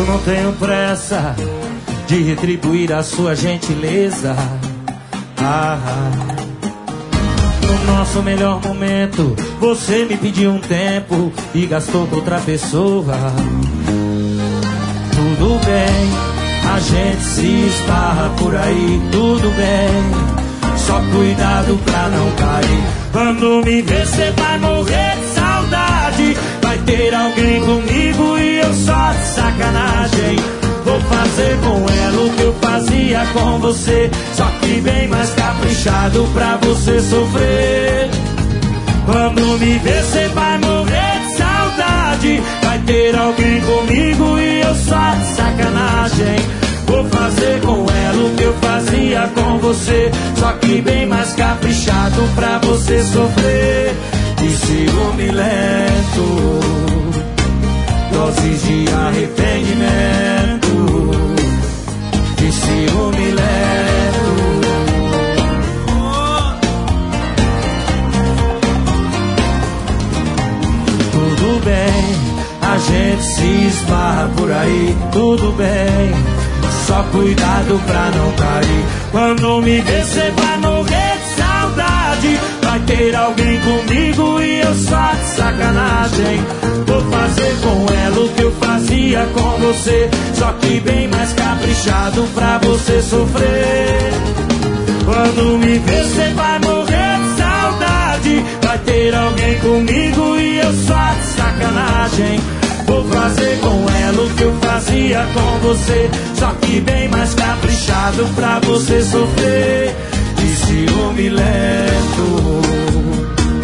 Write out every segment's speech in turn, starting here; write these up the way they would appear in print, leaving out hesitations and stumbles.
Eu não tenho pressa de retribuir a sua gentileza. No nosso melhor momento, você me pediu um tempo e gastou com outra pessoa. Tudo bem, a gente se esbarra por aí, tudo bem. Só cuidado pra não cair. Quando me ver, cê vai morrer de saudade. Vai ter alguém comigo e eu só de sacanagem. Vou fazer com ela o que eu fazia com você, só que bem mais caprichado pra você sofrer. Quando me ver, cê vai morrer de saudade. Vai ter alguém comigo e eu só de sacanagem. Vou fazer com ela o que eu fazia com você, só que bem mais caprichado pra você sofrer. De ciúme lento, doses de arrependimento. De ciúme lento. Tudo bem, a gente se esbarra por aí, tudo bem. Só cuidado pra não cair. Quando me ver, cê vai morrer de saudade. Vai ter alguém comigo e eu só de sacanagem. Vou fazer com ela o que eu fazia com você, só que bem mais caprichado pra você sofrer. Quando me ver, cê vai morrer de saudade. Vai ter alguém comigo e eu só de sacanagem. Vou fazer com ela o que eu fazia com você, só que bem mais caprichado pra você sofrer. De ciúme lento,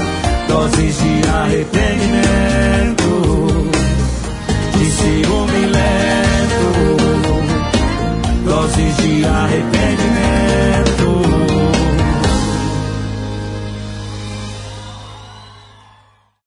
doses de arrependimento. De ciúme lento.